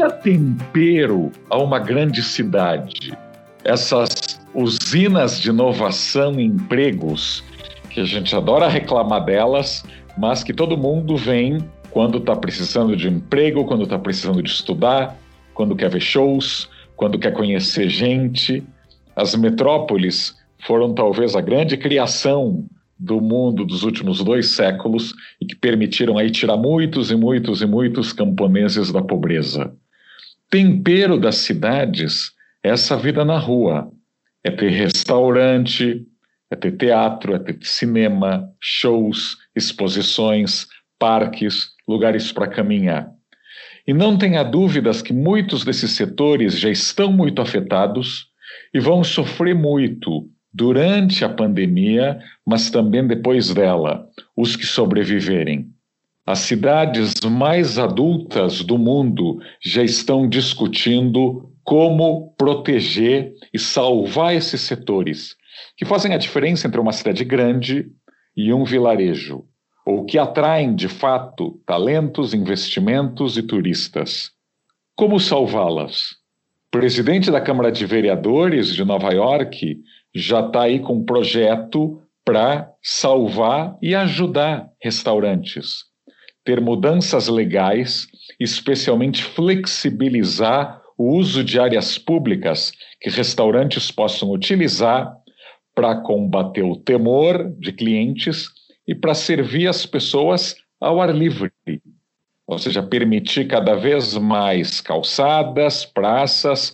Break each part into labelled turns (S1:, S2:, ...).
S1: dá tempero a uma grande cidade? Essas usinas de inovação e empregos, que a gente adora reclamar delas, mas que todo mundo vem quando está precisando de emprego, quando está precisando de estudar, quando quer ver shows, quando quer conhecer gente. As metrópoles foram talvez a grande criação do mundo dos últimos 2 séculos e que permitiram aí tirar muitos e muitos e muitos camponeses da pobreza. Tempero das cidades é essa vida na rua. É ter restaurante, é ter teatro, é ter cinema, shows, exposições, parques, lugares para caminhar. E não tenha dúvidas que muitos desses setores já estão muito afetados e vão sofrer muito durante a pandemia, mas também depois dela, os que sobreviverem. As cidades mais adultas do mundo já estão discutindo como proteger e salvar esses setores, que fazem a diferença entre uma cidade grande e um vilarejo, ou que atraem, de fato, talentos, investimentos e turistas. Como salvá-las? O presidente da Câmara de Vereadores de Nova York já está aí com um projeto para salvar e ajudar restaurantes, ter mudanças legais, especialmente flexibilizar o uso de áreas públicas que restaurantes possam utilizar para combater o temor de clientes e para servir as pessoas ao ar livre. Ou seja, permitir cada vez mais calçadas, praças,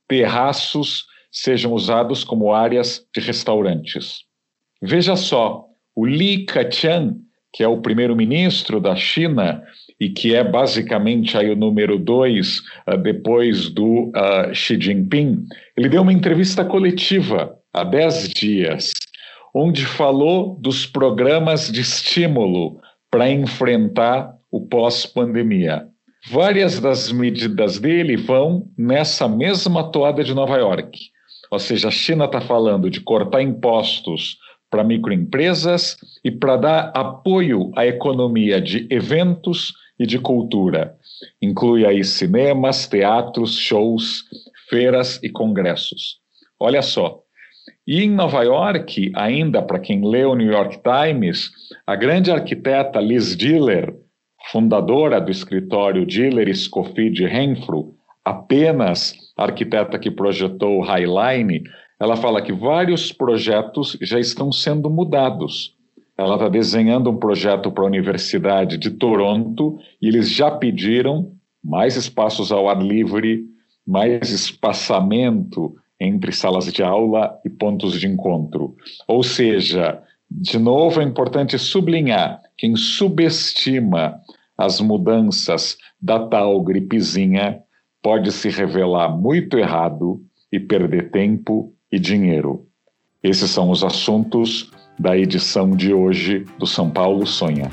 S1: terraços sejam usados como áreas de restaurantes. Veja só, o Li Keqiang, que é o primeiro-ministro da China e que é basicamente aí o número 2 depois do Xi Jinping, ele deu uma entrevista coletiva há 10 dias, onde falou dos programas de estímulo para enfrentar o pós-pandemia. Várias das medidas dele vão nessa mesma toada de Nova York. Ou seja, a China está falando de cortar impostos para microempresas e para dar apoio à economia de eventos e de cultura. Inclui aí cinemas, teatros, shows, feiras e congressos. Olha só. E em Nova York, ainda para quem lê o New York Times, a grande arquiteta Liz Diller, fundadora do escritório Diller, Scofield e Renfrew, apenas a arquiteta que projetou o High Line, ela fala que vários projetos já estão sendo mudados. Ela está desenhando um projeto para a Universidade de Toronto e eles já pediram mais espaços ao ar livre, mais espaçamento entre salas de aula e pontos de encontro. Ou seja, de novo é importante sublinhar, quem subestima as mudanças da tal gripezinha pode se revelar muito errado e perder tempo e dinheiro. Esses são os assuntos da edição de hoje do São Paulo Sonha.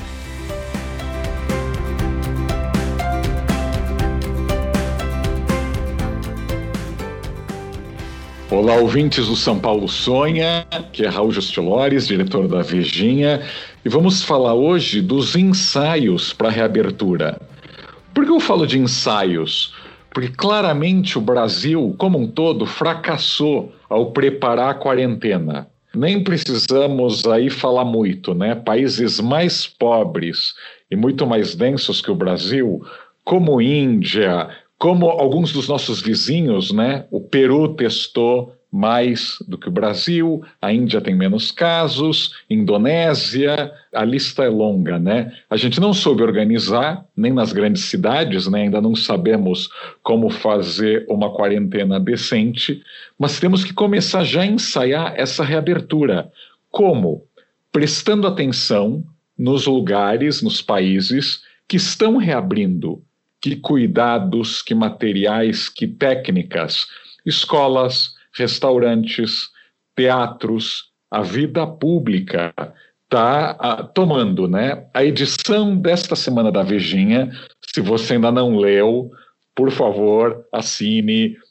S1: Olá, ouvintes do São Paulo Sonha, que é Raul Justilores, diretor da Vejinha, e vamos falar hoje dos ensaios para a reabertura. Por que eu falo de ensaios? Porque claramente o Brasil, como um todo, fracassou ao preparar a quarentena. Nem precisamos aí falar muito, né? Países mais pobres e muito mais densos que o Brasil, como Índia, como alguns dos nossos vizinhos, né? O Peru testou mais do que o Brasil, a Índia tem menos casos, Indonésia, a lista é longa, né? A gente não soube organizar, nem nas grandes cidades, né? Ainda não sabemos como fazer uma quarentena decente, mas temos que começar já a ensaiar essa reabertura. Como? Prestando atenção nos lugares, nos países que estão reabrindo. Que cuidados, que materiais, que técnicas, escolas, restaurantes, teatros, a vida pública está tomando, né? A edição desta semana da Vejinha, se você ainda não leu, por favor, assine,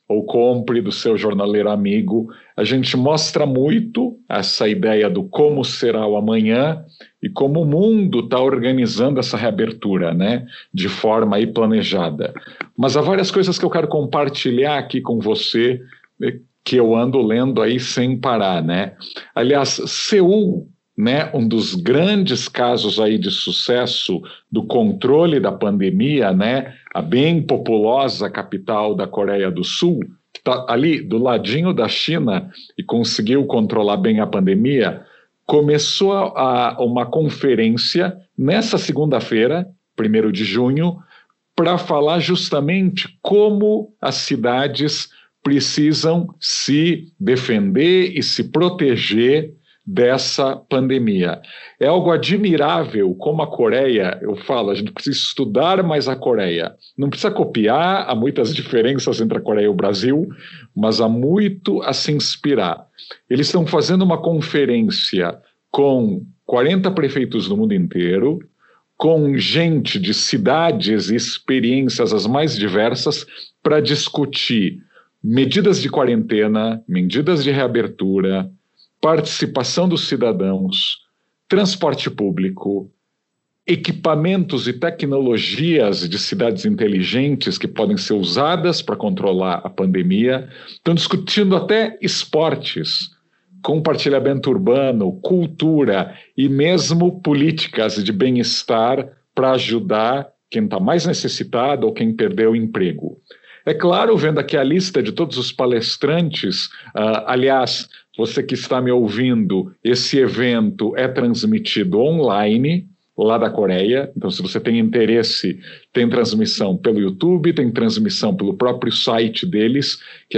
S1: ou compre do seu jornaleiro amigo. A gente mostra muito essa ideia do como será o amanhã e como o mundo está organizando essa reabertura, né, de forma aí planejada. Mas há várias coisas que eu quero compartilhar aqui com você, que eu ando lendo aí sem parar, né? Aliás, Seul, né, um dos grandes casos aí de sucesso do controle da pandemia, né, a bem populosa capital da Coreia do Sul, que está ali do ladinho da China e conseguiu controlar bem a pandemia, começou uma conferência nessa segunda-feira, 1º de junho, para falar justamente como as cidades precisam se defender e se proteger dessa pandemia. É algo admirável como a Coreia, eu falo, a gente precisa estudar mais a Coreia. Não precisa copiar, há muitas diferenças entre a Coreia e o Brasil, mas há muito a se inspirar. Eles estão fazendo uma conferência com 40 prefeitos do mundo inteiro, com gente de cidades e experiências as mais diversas, para discutir medidas de quarentena, medidas de reabertura, participação dos cidadãos, transporte público, equipamentos e tecnologias de cidades inteligentes que podem ser usadas para controlar a pandemia. Estão discutindo até esportes, compartilhamento urbano, cultura e mesmo políticas de bem-estar para ajudar quem está mais necessitado ou quem perdeu o emprego. É claro, vendo aqui a lista de todos os palestrantes, aliás, você que está me ouvindo, esse evento é transmitido online, lá da Coreia, então se você tem interesse, tem transmissão pelo YouTube, tem transmissão pelo próprio site deles, que é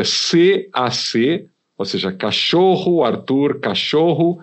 S1: CAC, ou seja, Cachorro Arthur Cachorro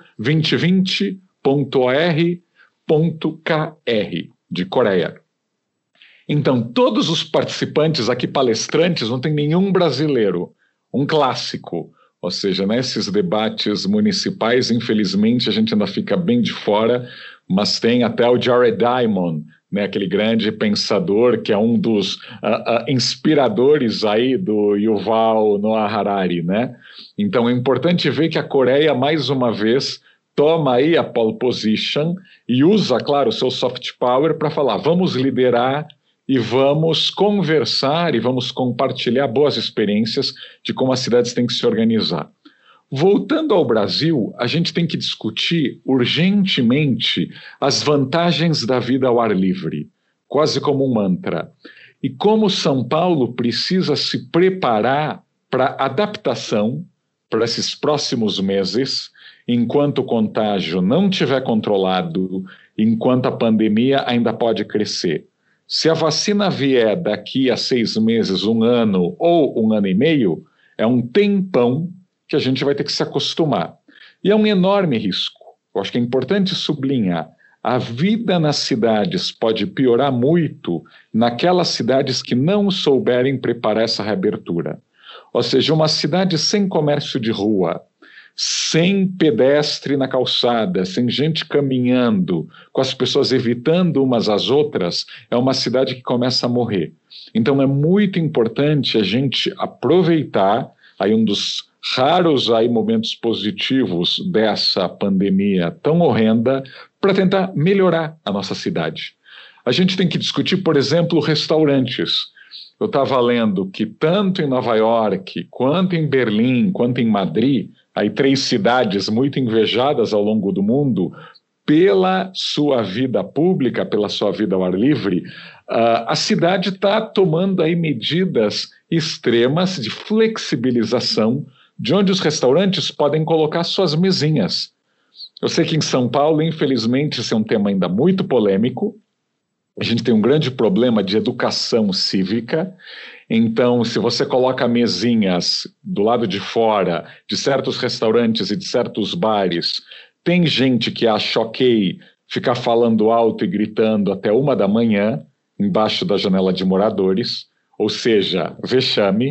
S1: 2020.or.kr, de Coreia. Então, todos os participantes aqui, palestrantes, não tem nenhum brasileiro, um clássico. Ou seja, nesses debates municipais, infelizmente, a gente ainda fica bem de fora, mas tem até o Jared Diamond, né, aquele grande pensador que é um dos inspiradores aí do Yuval Noah Harari, né? Então, é importante ver que a Coreia, mais uma vez, toma aí a pole position e usa, claro, o seu soft power para falar, vamos liderar e vamos conversar e vamos compartilhar boas experiências de como as cidades têm que se organizar. Voltando ao Brasil, a gente tem que discutir urgentemente as vantagens da vida ao ar livre, quase como um mantra. E como São Paulo precisa se preparar para adaptação para esses próximos meses, enquanto o contágio não estiver controlado, enquanto a pandemia ainda pode crescer. Se a vacina vier daqui a 6 meses, 1 ano ou 1 ano e meio, é um tempão que a gente vai ter que se acostumar. E é um enorme risco. Eu acho que é importante sublinhar. A vida nas cidades pode piorar muito naquelas cidades que não souberem preparar essa reabertura. Ou seja, uma cidade sem comércio de rua, sem pedestre na calçada, sem gente caminhando, com as pessoas evitando umas às outras, é uma cidade que começa a morrer. Então é muito importante a gente aproveitar aí um dos raros aí momentos positivos dessa pandemia tão horrenda para tentar melhorar a nossa cidade. A gente tem que discutir, por exemplo, restaurantes. Eu estava lendo que tanto em Nova York, quanto em Berlim, quanto em Madrid, aí 3 cidades muito invejadas ao longo do mundo, pela sua vida pública, pela sua vida ao ar livre, a cidade está tomando aí medidas extremas de flexibilização, de onde os restaurantes podem colocar suas mesinhas. Eu sei que em São Paulo, infelizmente, esse é um tema ainda muito polêmico. A gente tem um grande problema de educação cívica. Então, se você coloca mesinhas do lado de fora de certos restaurantes e de certos bares, tem gente que acha ok ficar falando alto e gritando até 1 da manhã, embaixo da janela de moradores, ou seja, vexame,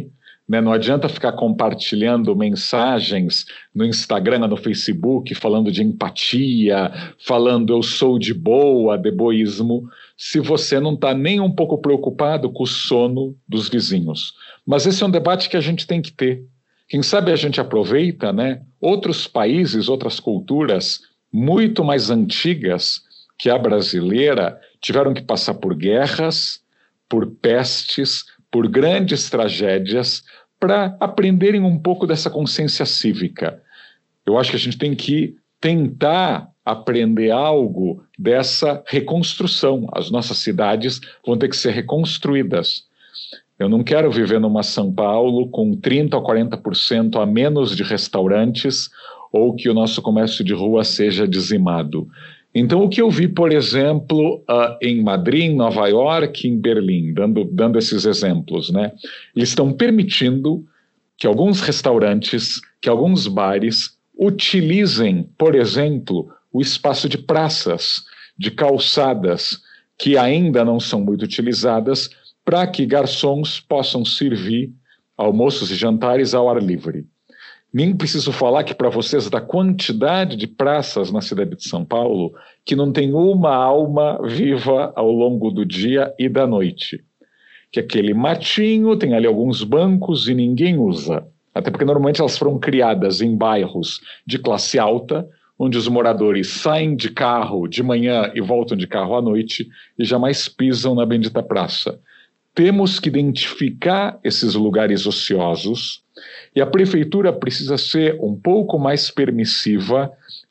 S1: né? Não adianta ficar compartilhando mensagens no Instagram, no Facebook, falando de empatia, falando eu sou de boa, deboísmo, se você não está nem um pouco preocupado com o sono dos vizinhos. Mas esse é um debate que a gente tem que ter. Quem sabe a gente aproveita, né? Outros países, outras culturas muito mais antigas que a brasileira tiveram que passar por guerras, por pestes, por grandes tragédias, para aprenderem um pouco dessa consciência cívica. Eu acho que a gente tem que tentar aprender algo dessa reconstrução. As nossas cidades vão ter que ser reconstruídas. Eu não quero viver numa São Paulo com 30% ou 40% a menos de restaurantes ou que o nosso comércio de rua seja dizimado. Então, o que eu vi, por exemplo, em Madrid, em Nova York, em Berlim, dando esses exemplos, né? Eles estão permitindo que alguns restaurantes, que alguns bares utilizem, por exemplo, o espaço de praças, de calçadas, que ainda não são muito utilizadas, para que garçons possam servir almoços e jantares ao ar livre. Nem preciso falar que para vocês da quantidade de praças na cidade de São Paulo que não tem uma alma viva ao longo do dia e da noite. Que aquele matinho, tem ali alguns bancos e ninguém usa. Até porque normalmente elas foram criadas em bairros de classe alta, onde os moradores saem de carro de manhã e voltam de carro à noite e jamais pisam na bendita praça. Temos que identificar esses lugares ociosos e a prefeitura precisa ser um pouco mais permissiva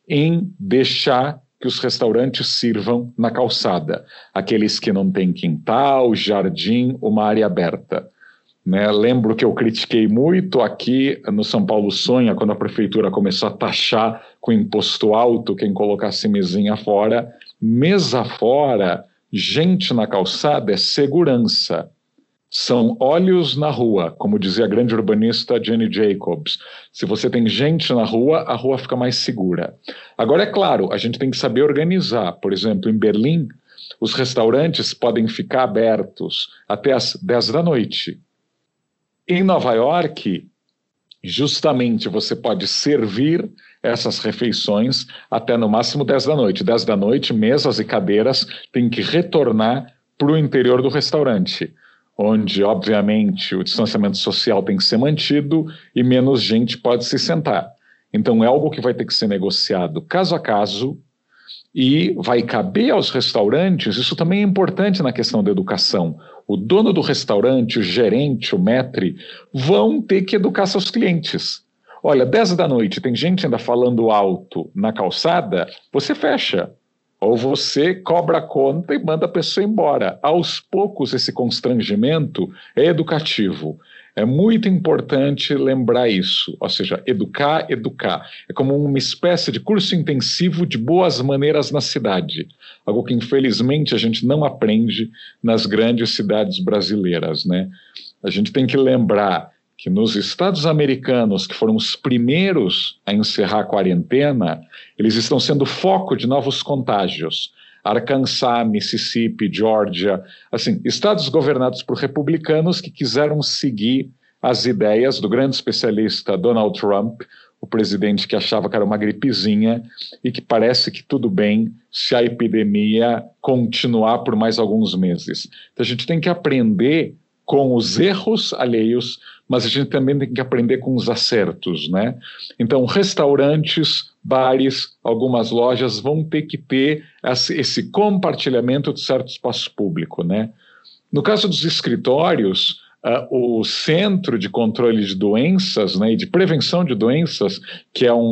S1: em deixar que os restaurantes sirvam na calçada, aqueles que não têm quintal, jardim, uma área aberta. Né? Lembro que eu critiquei muito aqui no São Paulo Sonha, quando a prefeitura começou a taxar com imposto alto quem colocasse mesinha fora. Mesa fora, gente na calçada é segurança. São olhos na rua, como dizia a grande urbanista Jenny Jacobs. Se você tem gente na rua, a rua fica mais segura. Agora, é claro, a gente tem que saber organizar. Por exemplo, em Berlim, os restaurantes podem ficar abertos até às 10 da noite. Em Nova York, justamente você pode servir essas refeições até no máximo 10 da noite. 10 da noite, mesas e cadeiras têm que retornar para o interior do restaurante, onde, obviamente, o distanciamento social tem que ser mantido e menos gente pode se sentar. Então, é algo que vai ter que ser negociado caso a caso e vai caber aos restaurantes. Isso também é importante na questão da educação. O dono do restaurante, o gerente, o maître, vão ter que educar seus clientes. Olha, 10 da noite, tem gente ainda falando alto na calçada, você fecha. Ou você cobra a conta e manda a pessoa embora. Aos poucos, esse constrangimento é educativo. É muito importante lembrar isso. Ou seja, educar. É como uma espécie de curso intensivo de boas maneiras na cidade. Algo que, infelizmente, a gente não aprende nas grandes cidades brasileiras, né? A gente tem que lembrar que nos Estados americanos, que foram os primeiros a encerrar a quarentena, eles estão sendo foco de novos contágios. Arkansas, Mississippi, Georgia, assim, estados governados por republicanos que quiseram seguir as ideias do grande especialista Donald Trump, o presidente que achava que era uma gripezinha e que parece que tudo bem se a epidemia continuar por mais alguns meses. Então a gente tem que aprender com os erros alheios, mas a gente também tem que aprender com os acertos, né? Então, restaurantes, bares, algumas lojas vão ter que ter esse compartilhamento de certo espaço público, né? No caso dos escritórios, o Centro de Controle de Doenças, né, e de Prevenção de Doenças, que é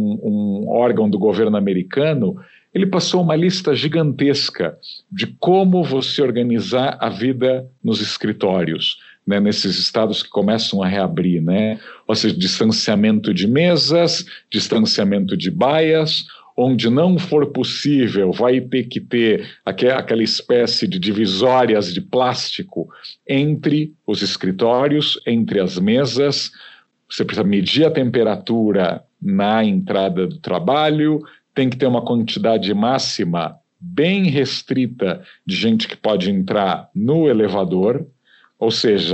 S1: um órgão do governo americano, ele passou uma lista gigantesca de como você organizar a vida nos escritórios, né, nesses estados que começam a reabrir, né? Ou seja, distanciamento de mesas, distanciamento de baias, onde não for possível, vai ter que ter aquela espécie de divisórias de plástico entre os escritórios, entre as mesas. Você precisa medir a temperatura na entrada do trabalho, tem que ter uma quantidade máxima bem restrita de gente que pode entrar no elevador, ou seja,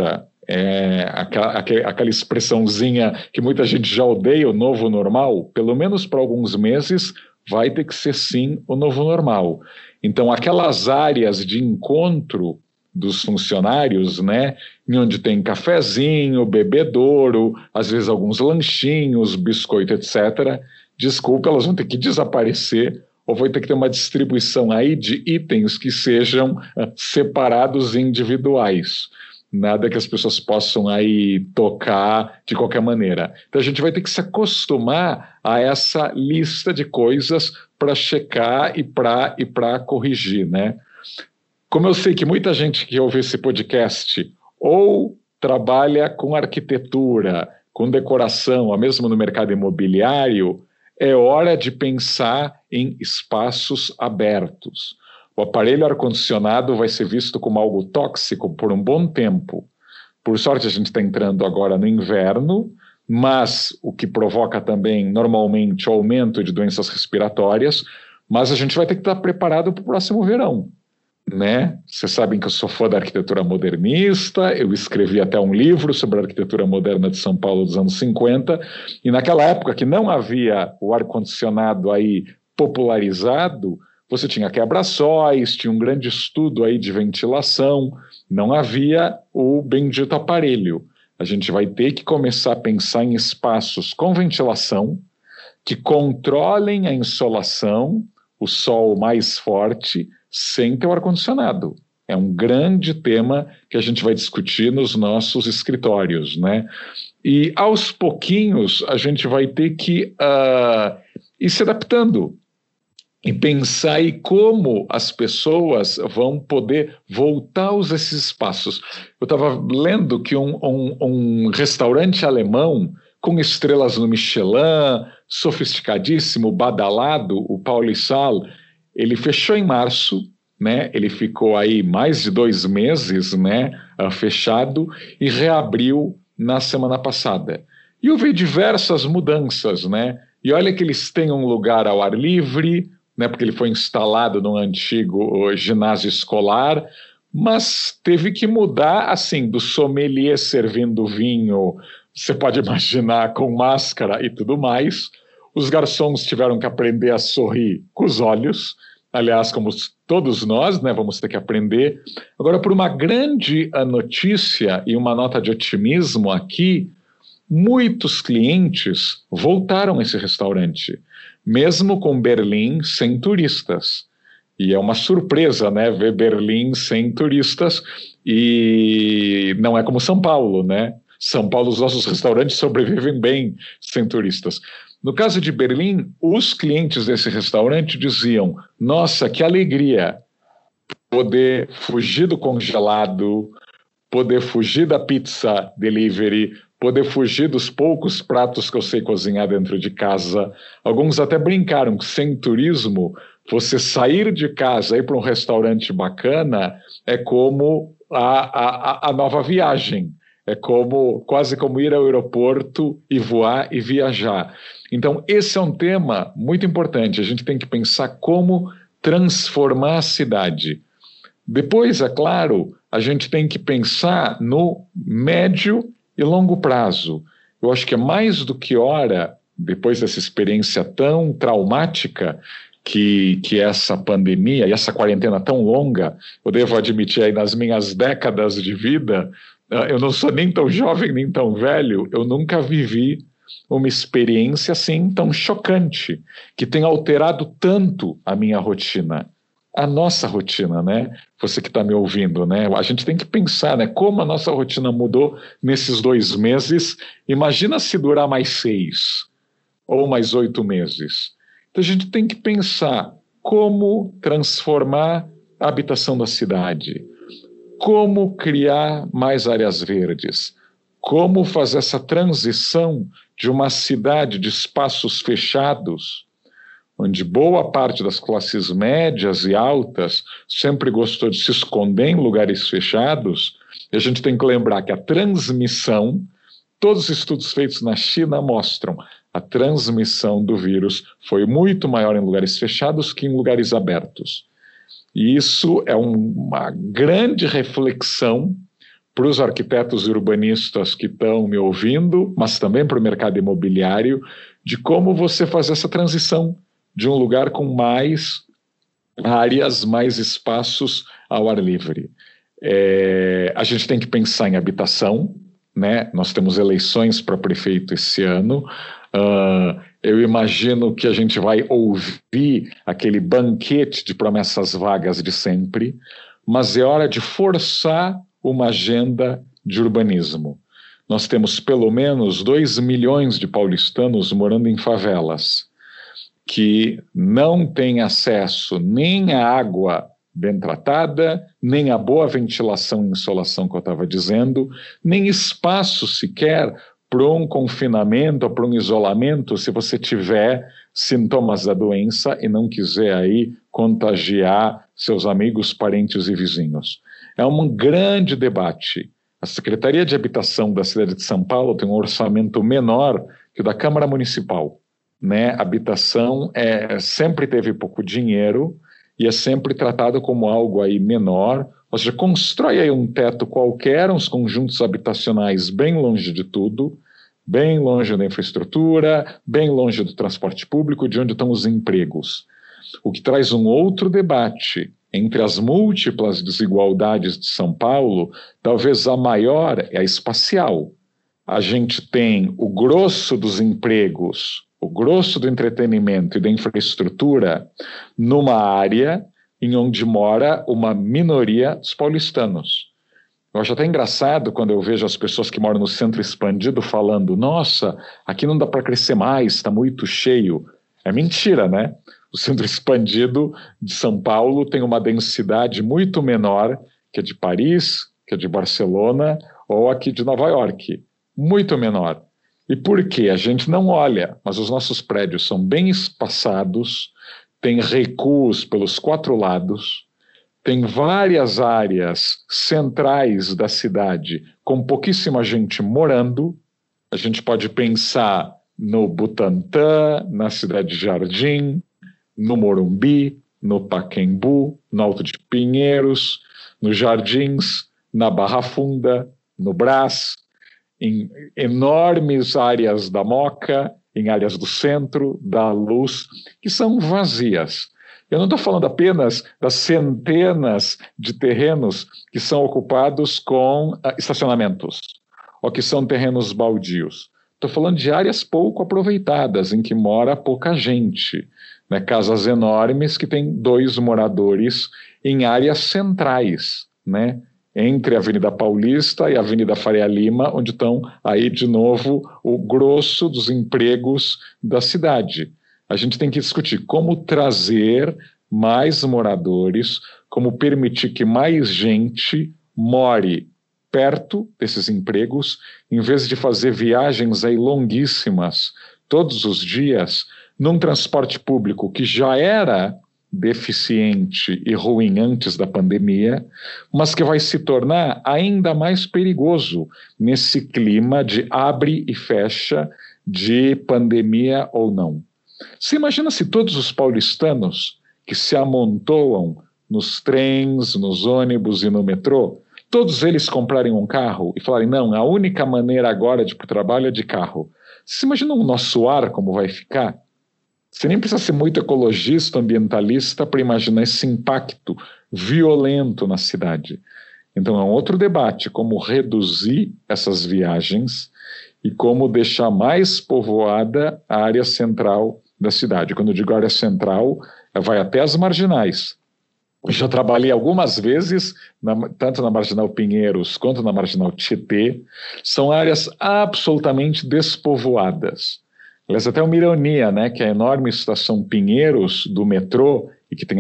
S1: Aquela expressãozinha que muita gente já odeia, o novo normal, pelo menos por alguns meses, vai ter que ser sim o novo normal. Então, aquelas áreas de encontro dos funcionários, né, em onde tem cafezinho, bebedouro, às vezes alguns lanchinhos, biscoito, etc., desculpa, elas vão ter que desaparecer, ou vai ter que ter uma distribuição aí de itens que sejam separados e individuais. Nada que as pessoas possam aí tocar de qualquer maneira. Então a gente vai ter que se acostumar a essa lista de coisas para checar e para corrigir, né? Como eu sei que muita gente que ouve esse podcast ou trabalha com arquitetura, com decoração, ou mesmo no mercado imobiliário, é hora de pensar em espaços abertos. O aparelho ar-condicionado vai ser visto como algo tóxico por um bom tempo. Por sorte, a gente está entrando agora no inverno, mas o que provoca também, normalmente, o aumento de doenças respiratórias, mas a gente vai ter que estar preparado para o próximo verão, né? Vocês sabem que eu sou fã da arquitetura modernista, eu escrevi até um livro sobre a arquitetura moderna de São Paulo dos anos 50, e naquela época que não havia o ar-condicionado aí popularizado, você tinha quebra-sóis, tinha um grande estudo aí de ventilação, não havia o bendito aparelho. A gente vai ter que começar a pensar em espaços com ventilação, que controlem a insolação, o sol mais forte, sem ter o ar-condicionado. É um grande tema que a gente vai discutir nos nossos escritórios, né? E aos pouquinhos a gente vai ter que ir se adaptando e pensar em como as pessoas vão poder voltar a usar esses espaços. Eu estava lendo que um restaurante alemão com estrelas no Michelin, sofisticadíssimo, badalado, o Paulisal, ele fechou em março, né? Ele ficou aí mais de 2 meses, né, fechado, e reabriu na semana passada. E houve diversas mudanças, né? E olha que eles têm um lugar ao ar livre, né, porque ele foi instalado num antigo ginásio escolar, mas teve que mudar, assim, do sommelier servindo vinho, você pode imaginar, com máscara e tudo mais. Os garçons tiveram que aprender a sorrir com os olhos, aliás, como todos nós, né, vamos ter que aprender. Agora, por uma grande notícia e uma nota de otimismo aqui, muitos clientes voltaram a esse restaurante, mesmo com Berlim sem turistas. E é uma surpresa, né, ver Berlim sem turistas, e não é como São Paulo, né? São Paulo, os nossos restaurantes sobrevivem bem sem turistas. No caso de Berlim, os clientes desse restaurante diziam: nossa, que alegria poder fugir do congelado, poder fugir da pizza delivery, poder fugir dos poucos pratos que eu sei cozinhar dentro de casa. Alguns até brincaram que sem turismo, você sair de casa e ir para um restaurante bacana é como a nova viagem. É quase como ir ao aeroporto e voar e viajar. Então, esse é um tema muito importante. A gente tem que pensar como transformar a cidade. Depois, é claro, a gente tem que pensar no médio e longo prazo. Eu acho que é mais do que hora, depois dessa experiência tão traumática que essa pandemia e essa quarentena tão longa, eu devo admitir aí nas minhas décadas de vida, eu não sou nem tão jovem nem tão velho, eu nunca vivi uma experiência assim tão chocante, que tem alterado tanto a minha rotina, a nossa rotina, né? Você que está me ouvindo, né? A gente tem que pensar, né? Como a nossa rotina mudou nesses 2 meses. Imagina se durar mais 6 ou mais 8 meses. Então a gente tem que pensar como transformar a habitação da cidade, como criar mais áreas verdes, como fazer essa transição de uma cidade de espaços fechados, onde boa parte das classes médias e altas sempre gostou de se esconder em lugares fechados. E a gente tem que lembrar que a transmissão, todos os estudos feitos na China mostram, a transmissão do vírus foi muito maior em lugares fechados que em lugares abertos. E isso é uma grande reflexão para os arquitetos e urbanistas que estão me ouvindo, mas também para o mercado imobiliário, de como você fazer essa transição de um lugar com mais áreas, mais espaços ao ar livre. A gente tem que pensar em habitação, né? Nós temos eleições para prefeito esse ano. Eu imagino que a gente vai ouvir aquele banquete de promessas vagas de sempre, mas é hora de forçar uma agenda de urbanismo. Nós temos pelo menos 2 milhões de paulistanos morando em favelas, que não têm acesso nem à água bem tratada, nem à boa ventilação e insolação que eu estava dizendo, nem espaço sequer para um confinamento ou para um isolamento se você tiver sintomas da doença e não quiser aí contagiar seus amigos, parentes e vizinhos. É um grande debate. A Secretaria de Habitação da cidade de São Paulo tem um orçamento menor que o da Câmara Municipal, né? Habitação sempre teve pouco dinheiro e é sempre tratado como algo aí menor. Ou seja, constrói aí um teto qualquer, uns conjuntos habitacionais bem longe de tudo, bem longe da infraestrutura, bem longe do transporte público, de onde estão os empregos. O que traz um outro debate entre as múltiplas desigualdades de São Paulo, talvez a maior é a espacial. A gente tem o grosso dos empregos, o grosso do entretenimento e da infraestrutura numa área em onde mora uma minoria dos paulistanos. Eu acho até engraçado quando eu vejo as pessoas que moram no centro expandido falando: nossa, aqui não dá para crescer mais, está muito cheio. É mentira, né? O centro expandido de São Paulo tem uma densidade muito menor que a de Paris, que a de Barcelona ou aqui de Nova York. Muito menor. E por quê? A gente não olha, mas os nossos prédios são bem espaçados, tem recuos pelos 4 lados, tem várias áreas centrais da cidade com pouquíssima gente morando. A gente pode pensar no Butantã, na Cidade de Jardim, no Morumbi, no Pacaembu, no Alto de Pinheiros, nos Jardins, na Barra Funda, no Brás, em enormes áreas da Moca, em áreas do centro, da Luz, que são vazias. Eu não estou falando apenas das centenas de terrenos que são ocupados com estacionamentos, ou que são terrenos baldios. Estou falando de áreas pouco aproveitadas, em que mora pouca gente, né? Casas enormes que têm 2 moradores em áreas centrais, né? Entre a Avenida Paulista e a Avenida Faria Lima, onde estão aí de novo o grosso dos empregos da cidade. A gente tem que discutir como trazer mais moradores, como permitir que mais gente more perto desses empregos, em vez de fazer viagens aí longuíssimas todos os dias, num transporte público que já era deficiente e ruim antes da pandemia, mas que vai se tornar ainda mais perigoso nesse clima de abre e fecha, de pandemia ou não. Você imagina se todos os paulistanos que se amontoam nos trens, nos ônibus e no metrô, todos eles comprarem um carro e falarem: não, a única maneira agora de ir para o trabalho é de carro. Você imagina o nosso ar como vai ficar? Você nem precisa ser muito ecologista, ambientalista para imaginar esse impacto violento na cidade. Então é um outro debate, como reduzir essas viagens e como deixar mais povoada a área central da cidade. Quando eu digo área central, vai até as marginais. Eu já trabalhei algumas vezes, tanto na Marginal Pinheiros quanto na Marginal Tietê. São áreas absolutamente despovoadas. Aliás, até uma ironia, né, que a enorme estação Pinheiros do metrô, e que tem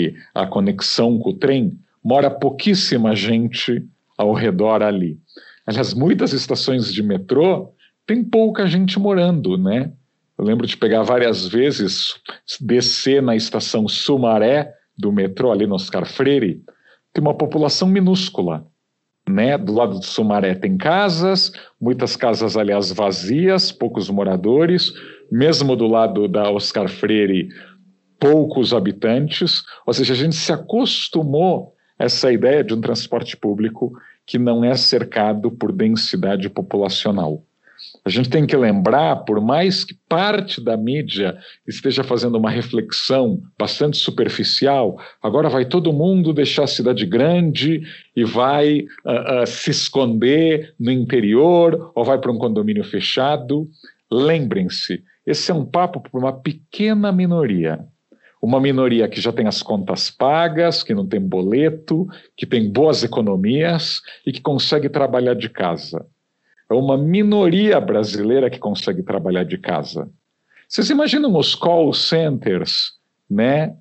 S1: a conexão com o trem, mora pouquíssima gente ao redor ali. Aliás, muitas estações de metrô tem pouca gente morando, né? Eu lembro de pegar várias vezes, descer na estação Sumaré do metrô, ali no Oscar Freire, tem uma população minúscula, né? Do lado do Sumaré tem casas, muitas casas, aliás, vazias, poucos moradores, mesmo do lado da Oscar Freire, poucos habitantes, ou seja, a gente se acostumou a essa ideia de um transporte público que não é cercado por densidade populacional. A gente tem que lembrar, por mais que parte da mídia esteja fazendo uma reflexão bastante superficial, agora vai todo mundo deixar a cidade grande e vai se esconder no interior ou vai para um condomínio fechado. Lembrem-se, esse é um papo para uma pequena minoria. Uma minoria que já tem as contas pagas, que não tem boleto, que tem boas economias e que consegue trabalhar de casa. É uma minoria brasileira que consegue trabalhar de casa. Vocês imaginam os call centers, né,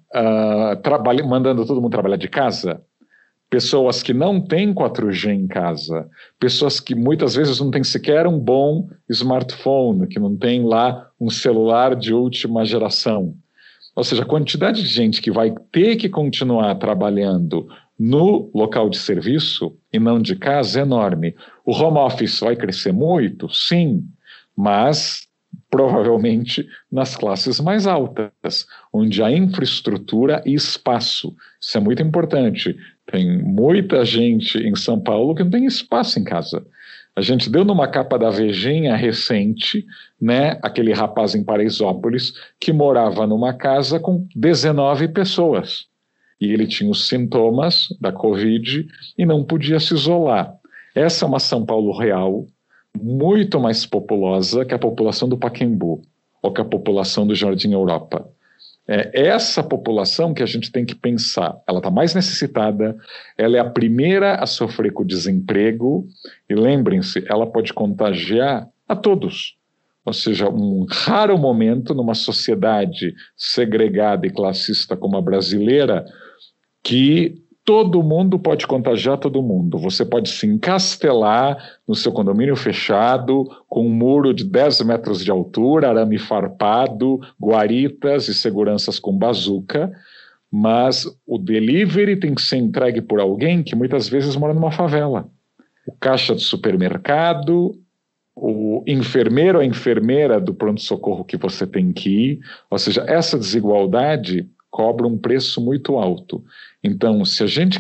S1: mandando todo mundo trabalhar de casa? Pessoas que não têm 4G em casa, pessoas que muitas vezes não têm sequer um bom smartphone, que não tem lá um celular de última geração. Ou seja, a quantidade de gente que vai ter que continuar trabalhando no local de serviço e não de casa é enorme. O home office vai crescer muito? Sim, mas provavelmente nas classes mais altas, onde há infraestrutura e espaço. Isso é muito importante. Tem muita gente em São Paulo que não tem espaço em casa. A gente deu numa capa da Vejinha recente, né, aquele rapaz em Paraisópolis que morava numa casa com 19 pessoas. E ele tinha os sintomas da Covid e não podia se isolar. Essa é uma São Paulo real, muito mais populosa que a população do Pacaembu, ou que a população do Jardim Europa. É essa população que a gente tem que pensar. Ela está mais necessitada, ela é a primeira a sofrer com o desemprego, e lembrem-se, ela pode contagiar a todos. Ou seja, um raro momento numa sociedade segregada e classista como a brasileira, que todo mundo pode contagiar todo mundo. Você pode se encastelar no seu condomínio fechado, com um muro de 10 metros de altura, arame farpado, guaritas e seguranças com bazuca, mas o delivery tem que ser entregue por alguém que muitas vezes mora numa favela. O caixa de supermercado, o enfermeiro ou a enfermeira do pronto-socorro que você tem que ir. Ou seja, essa desigualdade cobra um preço muito alto. Então, se a gente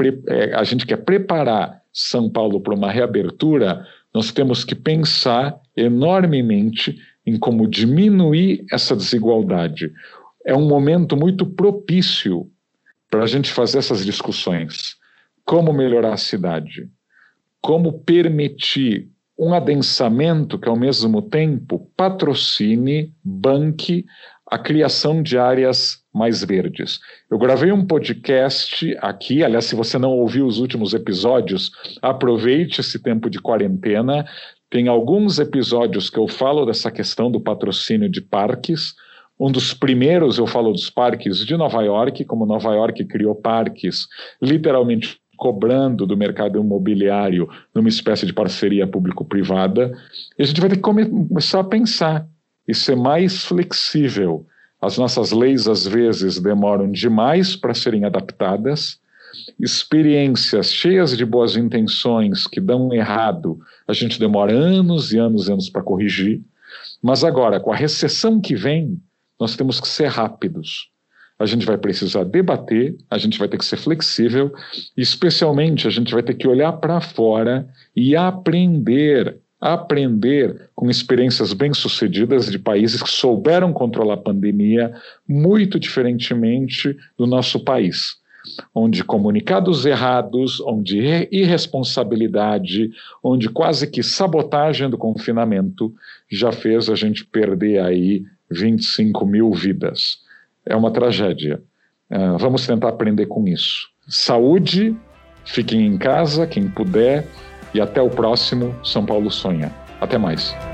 S1: quer preparar São Paulo para uma reabertura, nós temos que pensar enormemente em como diminuir essa desigualdade. É um momento muito propício para a gente fazer essas discussões. Como melhorar a cidade? Como permitir um adensamento que, ao mesmo tempo, patrocine, banque a criação de áreas mais verdes. Eu gravei um podcast aqui, aliás, se você não ouviu os últimos episódios, aproveite esse tempo de quarentena. Tem alguns episódios que eu falo dessa questão do patrocínio de parques. Um dos primeiros eu falo dos parques de Nova York, como Nova York criou parques, literalmente cobrando do mercado imobiliário numa espécie de parceria público-privada. E a gente vai ter que começar a pensar e ser mais flexível. As nossas leis, às vezes, demoram demais para serem adaptadas. Experiências cheias de boas intenções que dão errado, a gente demora anos e anos e anos para corrigir. Mas agora, com a recessão que vem, nós temos que ser rápidos. A gente vai precisar debater, a gente vai ter que ser flexível, e especialmente a gente vai ter que olhar para fora e aprender com experiências bem-sucedidas de países que souberam controlar a pandemia muito diferentemente do nosso país, onde comunicados errados, onde irresponsabilidade, onde quase que sabotagem do confinamento já fez a gente perder aí 25 mil vidas. É uma tragédia. Vamos tentar aprender com isso. Saúde, fiquem em casa, quem puder, e até o próximo São Paulo Sonha. Até mais.